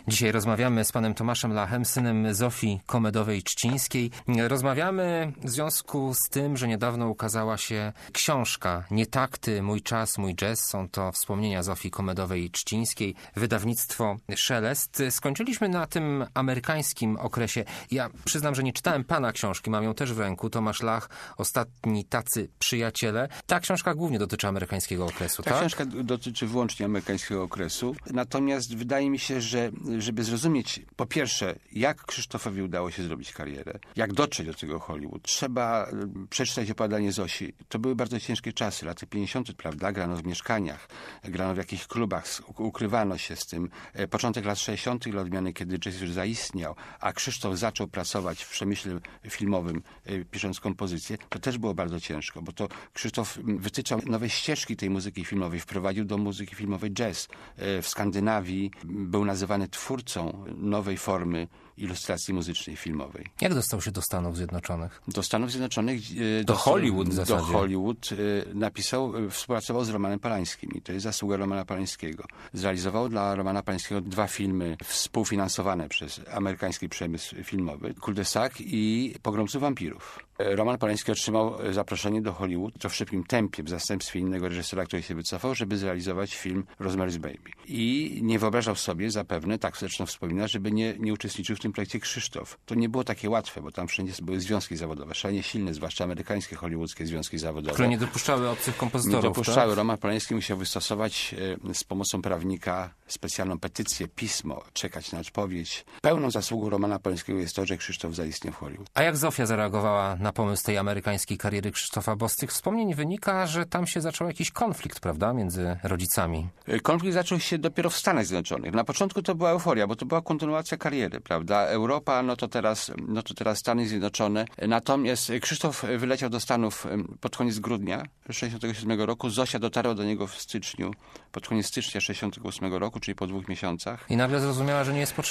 Dzisiaj rozmawiamy z panem Tomaszem Lachem, synem Zofii Komedowej-Czcińskiej. Rozmawiamy w związku z tym, że niedawno ukazała się książka Nietakty, mój czas, mój jazz. Są to wspomnienia Zofii Komedowej-Czcińskiej, wydawnictwo Szelest. Skończyliśmy na tym amerykańskim okresie. Ja przyznam, że nie czytałem pana książki, mam ją też w ręku. Tomasz Lach, Ostatni tacy przyjaciele. Ta książka głównie dotyczy amerykańskiego okresu, tak? Ta książka dotyczy wyłącznie amerykańskiego okresu. Natomiast wydaje mi się, że żeby zrozumieć, po pierwsze, jak Krzysztofowi udało się zrobić karierę, jak dotrzeć do tego Hollywood, trzeba przeczytać opowiadanie Zosi. To były bardzo ciężkie czasy, lata 50., prawda? Grano w mieszkaniach, grano w jakichś klubach, ukrywano się z tym. Początek lat 60., dla odmiany, kiedy jazz już zaistniał, a Krzysztof zaczął pracować w przemyśle filmowym, pisząc kompozycję, to też było bardzo ciężko, bo to Krzysztof wytyczał nowe ścieżki tej muzyki filmowej, wprowadził do muzyki filmowej jazz. W Skandynawii był nazywany twórcą nowej formy ilustracji muzycznej filmowej. Jak dostał się do Stanów Zjednoczonych? Do Stanów Zjednoczonych... Do Hollywood w zasadzie. Do Hollywood współpracował z Romanem Polańskim i to jest zasługa Romana Polańskiego. Zrealizował dla Romana Polańskiego 2 filmy współfinansowane przez amerykański przemysł filmowy, Cul-de-sac i Pogromców wampirów. Roman Polański otrzymał zaproszenie do Hollywood, to w szybkim tempie, w zastępstwie innego reżysera, który się wycofał, żeby zrealizować film Rosemary's Baby. I nie wyobrażał sobie zapewne, tak zresztą wspomina, żeby nie uczestniczył w tym projekcie Krzysztof. To nie było takie łatwe, bo tam wszędzie były związki zawodowe, szalenie silne, zwłaszcza amerykańskie, hollywoodzkie związki zawodowe. Które nie dopuszczały obcych kompozytorów, Nie dopuszczały. Tak? Roman Polański musiał wystosować z pomocą prawnika specjalną petycję, pismo, czekać na odpowiedź. Pełną zasługą Romana Polańskiego jest to, że Krzysztof zaistniał w Hollywood. A jak Zofia zareagowała na pomysł tej amerykańskiej kariery Krzysztofa? Bo z tych wspomnień wynika, że tam się zaczął jakiś konflikt, prawda, między rodzicami. Konflikt zaczął się dopiero w Stanach Zjednoczonych. Na początku to była euforia, bo to była kontynuacja kariery, prawda? Europa, no to teraz Stany Zjednoczone. Natomiast Krzysztof wyleciał do Stanów pod koniec grudnia 1967 roku. Zosia dotarła do niego w styczniu, pod koniec stycznia 1968 roku, czyli po 2 miesiącach. I nagle zrozumiała, że nie jest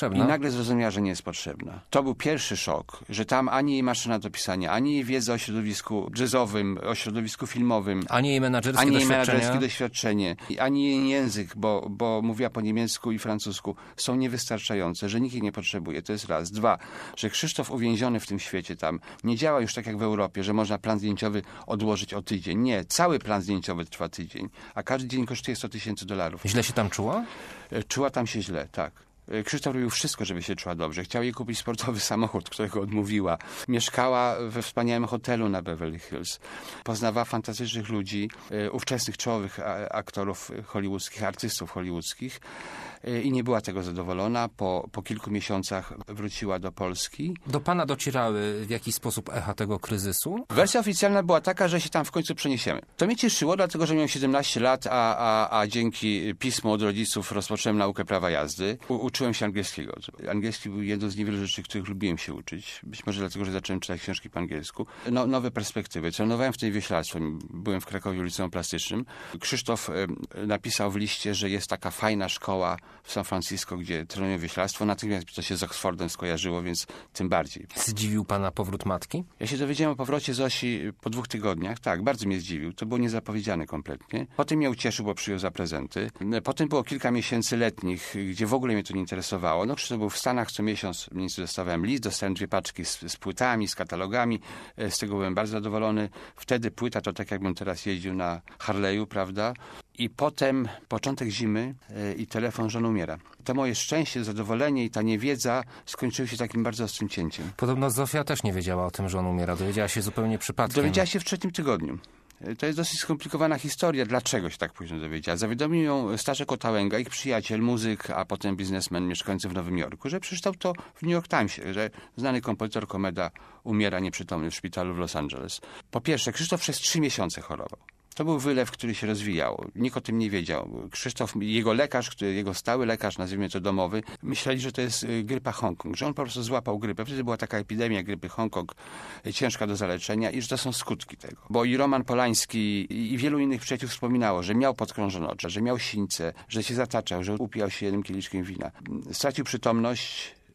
potrzebna. To był pierwszy szok, że tam ani jej maszyna do pisania, ani jej wiedza o środowisku jazzowym, o środowisku filmowym, ani jej menadżerskie doświadczenie, ani jej język, bo mówiła po niemiecku i francusku, są niewystarczające, że nikt jej nie potrzebuje. To jest raz. 2, że Krzysztof uwięziony w tym świecie tam nie działa już tak jak w Europie, że można plan zdjęciowy odłożyć o tydzień. Nie, cały plan zdjęciowy trwa tydzień, a każdy dzień kosztuje $100,000. Źle się tam czuła? Czuła tam się źle, tak. Krzysztof robił wszystko, żeby się czuła dobrze. Chciał jej kupić sportowy samochód, którego odmówiła. Mieszkała we wspaniałym hotelu na Beverly Hills. Poznawała fantastycznych ludzi, ówczesnych czołowych aktorów hollywoodzkich, artystów hollywoodzkich i nie była tego zadowolona. Po kilku miesiącach wróciła do Polski. Do pana docierały w jakiś sposób echa tego kryzysu? Wersja oficjalna była taka, że się tam w końcu przeniesiemy. To mnie cieszyło, dlatego że miałem 17 lat, a dzięki pismu od rodziców rozpocząłem naukę prawa jazdy. Uczyłem się angielskiego. Angielski był jedną z niewielu rzeczy, których lubiłem się uczyć. Być może dlatego, że zacząłem czytać książki po angielsku. Nowe perspektywy. Trenowałem wtedy wioślarstwo. Byłem w Krakowie w liceum plastycznym. Krzysztof napisał w liście, że jest taka fajna szkoła w San Francisco, gdzie trenują wioślarstwo. Natychmiast to się z Oxfordem skojarzyło, więc tym bardziej. Zdziwił pana powrót matki? Ja się dowiedziałem o powrocie Zosi po 2 tygodniach. Tak, bardzo mnie zdziwił. To było niezapowiedziane kompletnie. Potem mnie ucieszył, bo przyjął za prezenty. Potem było kilka miesięcy letnich, gdzie w ogóle mnie to nie interesowało. No, Krzysztof był w Stanach, co miesiąc mniej więcej dostawałem list, dostałem 2 paczki z płytami, z katalogami. Z tego byłem bardzo zadowolony. Wtedy płyta to tak, jakbym teraz jeździł na Harley'u, prawda? I potem początek zimy i telefon, że on umiera. To moje szczęście, zadowolenie i ta niewiedza skończyły się takim bardzo ostrym cięciem. Podobno Zofia też nie wiedziała o tym, że on umiera. Dowiedziała się zupełnie przypadkiem. Dowiedziała się w 3. tygodniu. To jest dosyć skomplikowana historia. Dlaczego się tak późno dowiedziała? Zawiadomił ją Staszek Otałęga, ich przyjaciel, muzyk, a potem biznesmen mieszkający w Nowym Jorku, że przeczytał to w New York Timesie, że znany kompozytor Komeda umiera nieprzytomny w szpitalu w Los Angeles. Po pierwsze, Krzysztof przez 3 miesiące chorował. To był wylew, który się rozwijał. Nikt o tym nie wiedział. Krzysztof, jego lekarz, jego stały lekarz, nazwijmy to domowy, myśleli, że to jest grypa Hongkong, że on po prostu złapał grypę. Wtedy była taka epidemia grypy Hongkong, ciężka do zaleczenia i że to są skutki tego. Bo i Roman Polański i wielu innych przyjaciół wspominało, że miał podkrążone oczy, że miał sińce, że się zataczał, że upijał się jednym kieliszkiem wina. Stracił przytomność,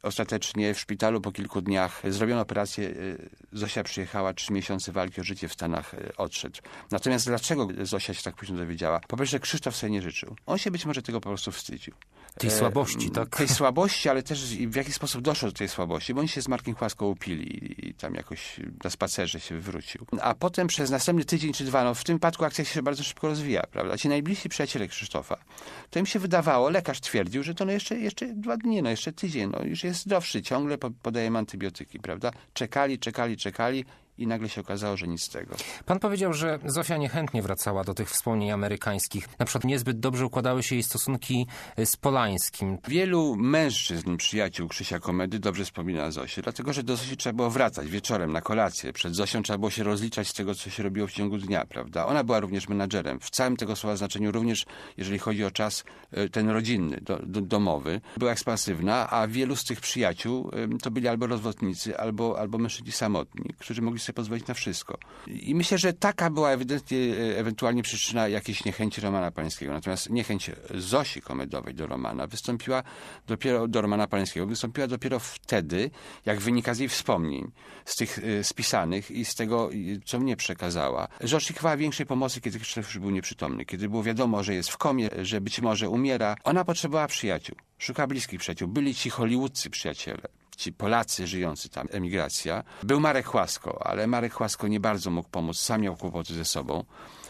Ostatecznie w szpitalu po kilku dniach zrobiono operację. Zosia przyjechała, 3 miesiące walki o życie w Stanach odszedł. Natomiast dlaczego Zosia się tak późno dowiedziała? Po pierwsze, Krzysztof sobie nie życzył. On się być może tego po prostu wstydził. Tej słabości, tak? Tej słabości, ale też w jaki sposób doszło do tej słabości, bo oni się z Markiem Chłaską upili i tam jakoś na spacerze się wywrócił. A potem przez następny tydzień czy dwa, w tym wypadku akcja się bardzo szybko rozwija, prawda? Ci najbliżsi przyjaciele Krzysztofa, to im się wydawało, lekarz twierdził, że to jeszcze 2 dni, jeszcze tydzień, już jest zdrowszy, ciągle podajemy antybiotyki, prawda? Czekali i nagle się okazało, że nic z tego. Pan powiedział, że Zofia niechętnie wracała do tych wspomnień amerykańskich. Na przykład niezbyt dobrze układały się jej stosunki z Polańskim. Wielu mężczyzn, przyjaciół Krzysia Komedy dobrze wspomina Zosię, dlatego że do Zosi trzeba było wracać wieczorem na kolację. Przed Zosią trzeba było się rozliczać z tego, co się robiło w ciągu dnia, prawda? Ona była również menadżerem. W całym tego słowa znaczeniu, również jeżeli chodzi o czas ten rodzinny, domowy. Była ekspansywna, a wielu z tych przyjaciół to byli albo rozwodnicy, albo mężczyźni samotni, którzy mogli sobie pozwolić na wszystko. I myślę, że taka była ewentualnie przyczyna jakiejś niechęci Romana Polańskiego. Natomiast niechęć Zosi Komedowej do Romana Polańskiego wystąpiła dopiero wtedy, jak wynika z jej wspomnień, z tych spisanych i z tego, co mnie przekazała, że oczekiwała większej pomocy, kiedy Krzysztof już był nieprzytomny, kiedy było wiadomo, że jest w komie, że być może umiera. Ona potrzebowała przyjaciół, szukała bliskich przyjaciół. Byli ci hollywoodzcy przyjaciele. Ci Polacy żyjący tam, emigracja. Był Marek Chłasko, ale Marek Chłasko nie bardzo mógł pomóc, sam miał kłopoty ze sobą.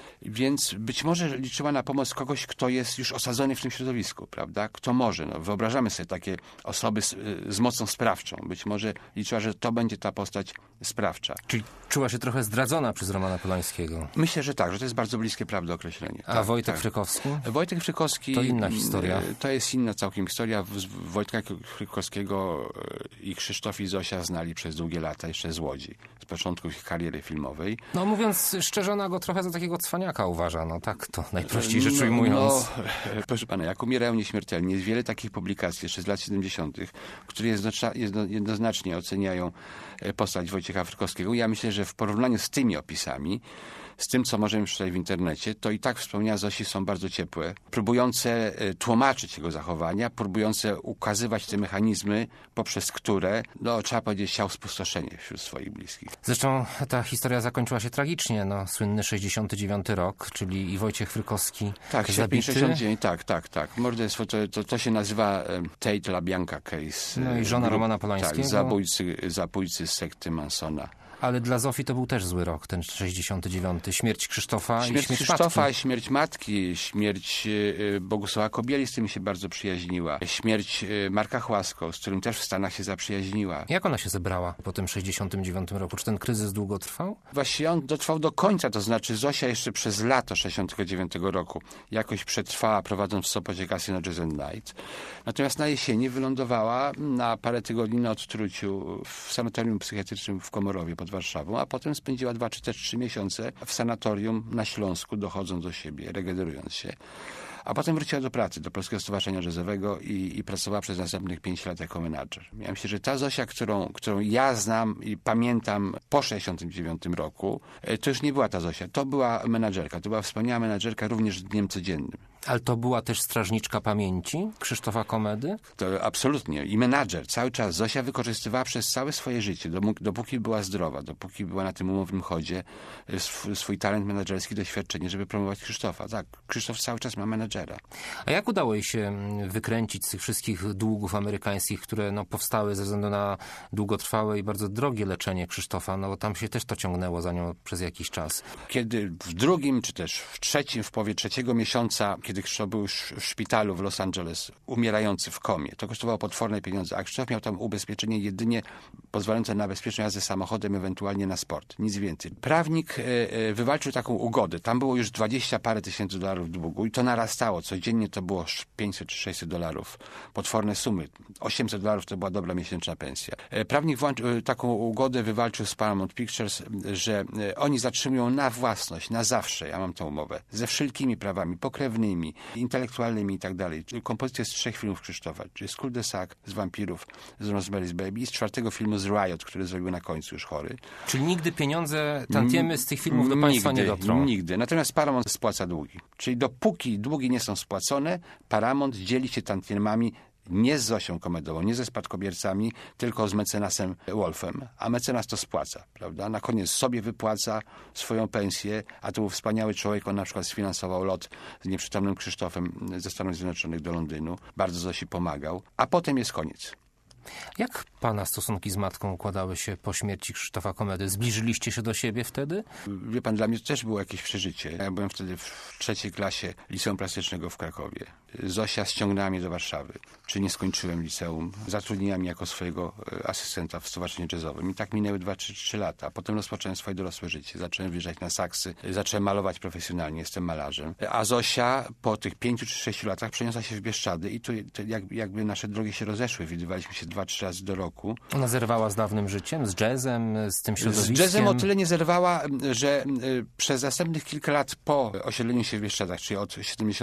Więc być może liczyła na pomoc kogoś, kto jest już osadzony w tym środowisku, prawda? Kto może. Wyobrażamy sobie takie osoby z mocą sprawczą. Być może liczyła, że to będzie ta postać sprawcza. Czyli czuła się trochę zdradzona przez Romana Polańskiego. Myślę, że tak, że to jest bardzo bliskie prawdy określenie. A Wojtek Frykowski? Wojtek Frykowski... To inna historia. To jest inna całkiem historia. Wojtka Frykowskiego i Krzysztof i Zosia znali przez długie lata, jeszcze z Łodzi. Z początku ich kariery filmowej. No mówiąc szczerze, ona go trochę za takiego cwaniaka uważa, tak to najprościej rzecz ujmując. Proszę pana, jak umierają nieśmiertelnie, jest wiele takich publikacji jeszcze z lat 70., które jednoznacznie oceniają postać Wojciecha Frykowskiego. Ja myślę, że w porównaniu z tymi opisami, z tym, co możemy przeczytać w internecie, to i tak wspomnienia Zosi są bardzo ciepłe, próbujące tłumaczyć jego zachowania, próbujące ukazywać te mechanizmy, poprzez które, trzeba powiedzieć, siał spustoszenie wśród swoich bliskich. Zresztą ta historia zakończyła się tragicznie. Słynny 69 rok, czyli i Wojciech Frykowski zabity. 69, tak. Morderstwo to się nazywa Tate LaBianca case. No i żona Romana Polańskiego. Tak, zabójcy z sekty Mansona. Ale dla Zofii to był też zły rok, ten 69. Śmierć Krzysztofa i śmierć Krzysztofa, matki. Śmierć matki, śmierć Bogusława Kobieli, z którym się bardzo przyjaźniła. Śmierć Marka Chłasko, z którym też w Stanach się zaprzyjaźniła. Jak ona się zebrała po tym 69 roku? Czy ten kryzys długo trwał? Właściwie on dotrwał do końca, to znaczy Zosia jeszcze przez lato 69 roku jakoś przetrwała, prowadząc w Sopocie Casino Jazz and Night. Natomiast na jesieni wylądowała na parę tygodni na odtruciu w sanatorium psychiatrycznym w Komorowie pod Warszawą, a potem spędziła 2 czy też 3 miesiące w sanatorium na Śląsku, dochodząc do siebie, regenerując się. A potem wróciła do pracy, do Polskiego Stowarzyszenia Jazzowego i pracowała przez następnych 5 lat jako menadżer. Ja myślę, że ta Zosia, którą ja znam i pamiętam po 69 roku, to już nie była ta Zosia, to była menadżerka, to była wspaniała menadżerka również w dniem codziennym. Ale to była też strażniczka pamięci Krzysztofa Komedy? To absolutnie. I menadżer. Cały czas Zosia wykorzystywała przez całe swoje życie, dopóki była zdrowa, dopóki była na tym umownym chodzie, swój talent menadżerski, doświadczenie, żeby promować Krzysztofa. Tak, Krzysztof cały czas ma menadżera. A jak udało jej się wykręcić z tych wszystkich długów amerykańskich, które powstały ze względu na długotrwałe i bardzo drogie leczenie Krzysztofa? Bo tam się też to ciągnęło za nią przez jakiś czas. Kiedy w drugim, czy też w trzecim, w połowie 3. miesiąca, kiedy Krzysztof był już w szpitalu w Los Angeles, umierający w komie, to kosztowało potworne pieniądze, a Krzysztof miał tam ubezpieczenie jedynie pozwalające na bezpieczną jazdę samochodem, ewentualnie na sport. Nic więcej. Prawnik wywalczył taką ugodę. Tam było już 20 parę tysięcy dolarów długu i to narastało. Codziennie to było 500 czy 600 dolarów. Potworne sumy. 800 dolarów to była dobra miesięczna pensja. Prawnik taką ugodę wywalczył z Paramount Pictures, że oni zatrzymują na własność, na zawsze, ja mam tą umowę, ze wszelkimi prawami pokrewnymi, intelektualnymi i tak dalej. Kompozycja z 3 filmów Krzysztofa, czyli z Cul de Sac, z Wampirów, z Rosemary's Baby i z 4. filmu z Riot, który zrobił na końcu już chory. Czyli nigdy pieniądze, tantiemy z tych filmów do państwa nie dotrą? Nigdy. Natomiast Paramount spłaca długi. Czyli dopóki długi nie są spłacone, Paramount dzieli się tantiemami nie z Zosią Komedową, nie ze spadkobiercami, tylko z mecenasem Wolfem. A mecenas to spłaca, prawda? Na koniec sobie wypłaca swoją pensję, a to był wspaniały człowiek. On na przykład sfinansował lot z nieprzytomnym Krzysztofem ze Stanów Zjednoczonych do Londynu. Bardzo Zosi pomagał. A potem jest koniec. Jak pana stosunki z matką układały się po śmierci Krzysztofa Komedy? Zbliżyliście się do siebie wtedy? Wie pan, dla mnie to też było jakieś przeżycie. Ja byłem wtedy w 3. klasie Liceum Plastycznego w Krakowie. Zosia ściągnęła mnie do Warszawy. Czy nie skończyłem liceum. Zatrudniła mnie jako swojego asystenta w Stowarzyszeniu Jazzowym. I tak minęły 2-3 lata. Potem rozpocząłem swoje dorosłe życie. Zacząłem wyjeżdżać na saksy. Zacząłem malować profesjonalnie. Jestem malarzem. A Zosia po tych 5 czy 6 latach przeniosła się w Bieszczady i tu jakby nasze drogi się rozeszły. Widywaliśmy się 2-3 razy do roku. Ona zerwała z dawnym życiem, z jazzem, z tym środowiskiem? Z jazzem o tyle nie zerwała, że przez następnych kilka lat po osiedleniu się w Bieszczadach, czyli od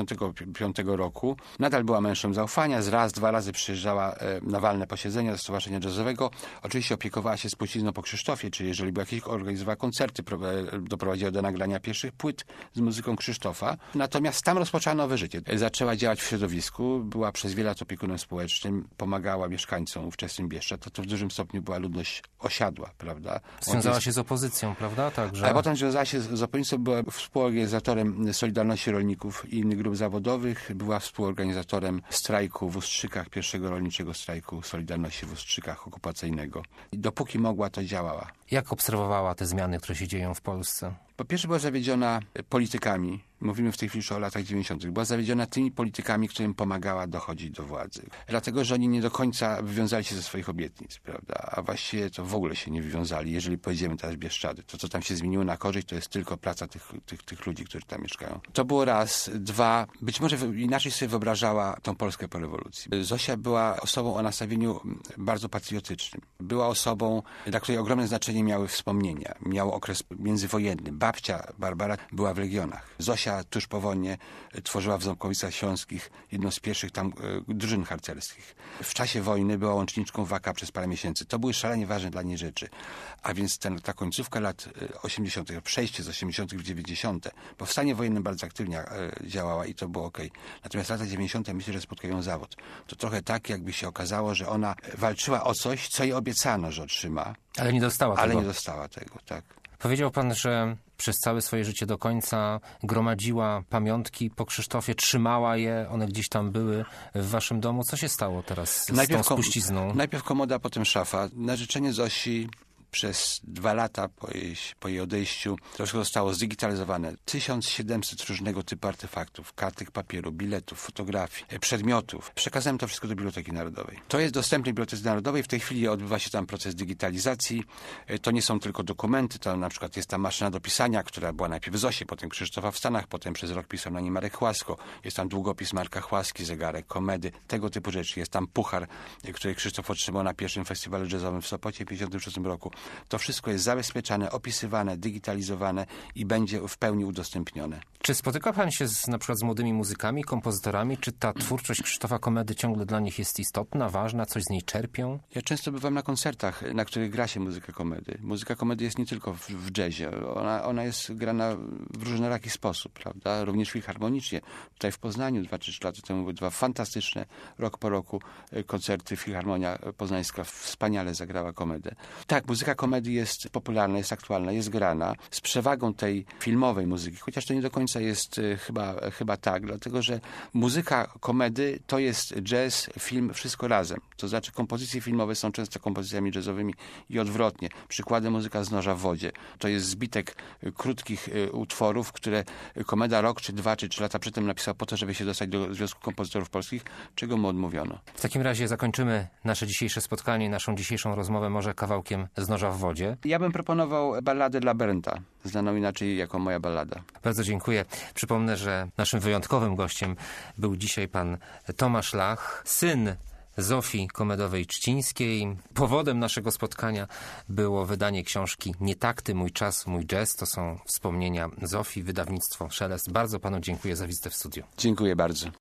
75 roku, nadal była mężem zaufania. Raz, 2 razy przyjeżdżała na walne posiedzenia do Stowarzyszenia Jazzowego. Oczywiście opiekowała się spuścizną po Krzysztofie, czyli jeżeli były jakieś, organizowała koncerty, doprowadziła do nagrania pierwszych płyt z muzyką Krzysztofa. Natomiast tam rozpoczęła nowe życie. Zaczęła działać w środowisku, była przez wiele lat opiekunem społecznym, pomagała mieszkańcom ówczesnym Bieszczad. To w dużym stopniu była ludność osiadła, prawda? Związała się z opozycją, prawda? Także... A potem związała się z opozycją, była współorganizatorem Solidarności Rolników i innych grup zawodowych, była współorganizatorem strajku w Ustrzykach, pierwszego rolniczego strajku Solidarności w Ustrzykach okupacyjnego. I dopóki mogła, to działała. Jak obserwowała te zmiany, które się dzieją w Polsce? Po pierwsze była zawiedziona politykami. Mówimy w tej chwili już o latach 90. Była zawiedziona tymi politykami, którym pomagała dochodzić do władzy. Dlatego, że oni nie do końca wywiązali się ze swoich obietnic, prawda? A właściwie to w ogóle się nie wywiązali. Jeżeli pojedziemy teraz w Bieszczady, to co tam się zmieniło na korzyść, to jest tylko praca tych ludzi, którzy tam mieszkają. To było raz. 2, być może inaczej sobie wyobrażała tą Polskę po rewolucji. Zosia była osobą o nastawieniu bardzo patriotycznym. Była osobą, dla której ogromne znaczenie miały wspomnienia. Miał okres międzywojenny. Babcia Barbara była w Legionach. Zosia tuż po wojnie tworzyła w Ząbkowicach Śląskich jedną z pierwszych tam drużyn harcerskich. W czasie wojny była łączniczką WAKA przez parę miesięcy. To były szalenie ważne dla niej rzeczy. A więc ta końcówka lat 80., przejście z 80. w 90., bo w stanie wojennym bardzo aktywnie działała i to było okej. Natomiast lata 90. myślę, że spotkają zawód. To trochę tak, jakby się okazało, że ona walczyła o coś, co jej obiecano, że otrzyma. Ale nie dostała tego. Ale nie dostała tego, tak. Powiedział pan, że przez całe swoje życie do końca gromadziła pamiątki po Krzysztofie, trzymała je, one gdzieś tam były w waszym domu. Co się stało teraz z tą spuścizną? Najpierw komoda, potem szafa. Na życzenie Zosi przez 2 lata po jej odejściu troszkę zostało zdigitalizowane. 1700 różnego typu artefaktów, kartek papieru, biletów, fotografii, przedmiotów. Przekazałem to wszystko do Biblioteki Narodowej. To jest dostępne w Bibliotece Narodowej. W tej chwili odbywa się tam proces digitalizacji. To nie są tylko dokumenty, to na przykład jest ta maszyna do pisania, która była najpierw w Zosie, potem Krzysztofa w Stanach, potem przez rok pisał na niej Marek Chłasko. Jest tam długopis Marka Chłaski, zegarek, komedy, tego typu rzeczy. Jest tam puchar, który Krzysztof otrzymał na pierwszym festiwalu jazzowym w Sopocie w 1956 roku. To wszystko jest zabezpieczane, opisywane, digitalizowane i będzie w pełni udostępnione. Czy spotyka pan się na przykład z młodymi muzykami, kompozytorami? Czy ta twórczość Krzysztofa Komedy ciągle dla nich jest istotna, ważna? Coś z niej czerpią? Ja często bywam na koncertach, na których gra się muzyka komedy. Muzyka komedy jest nie tylko w jazzie. Ona jest grana w różnoraki sposób, prawda? Również filharmonicznie. Tutaj w Poznaniu 2-3 lata temu były 2 fantastyczne, rok po roku koncerty. Filharmonia Poznańska wspaniale zagrała komedę. Tak, muzyka komedy jest popularna, jest aktualna, jest grana z przewagą tej filmowej muzyki, chociaż to nie do końca jest chyba tak, dlatego że muzyka komedy to jest jazz, film, wszystko razem. To znaczy kompozycje filmowe są często kompozycjami jazzowymi i odwrotnie. Przykładem muzyka z Noża w wodzie. To jest zbitek krótkich utworów, które Komeda rok, czy 2, czy 3 lata przedtem napisał po to, żeby się dostać do Związku Kompozytorów Polskich, czego mu odmówiono. W takim razie zakończymy nasze dzisiejsze spotkanie, naszą dzisiejszą rozmowę może kawałkiem z Noża w wodzie. Ja bym proponował balladę dla Bernta, znaną inaczej jako Moja ballada. Bardzo dziękuję. Przypomnę, że naszym wyjątkowym gościem był dzisiaj pan Tomasz Lach, syn Zofii Komedowej-Czcińskiej. Powodem naszego spotkania było wydanie książki Nietakty, mój czas, mój jazz. To są wspomnienia Zofii, wydawnictwo Szelest. Bardzo panu dziękuję za wizytę w studiu. Dziękuję bardzo.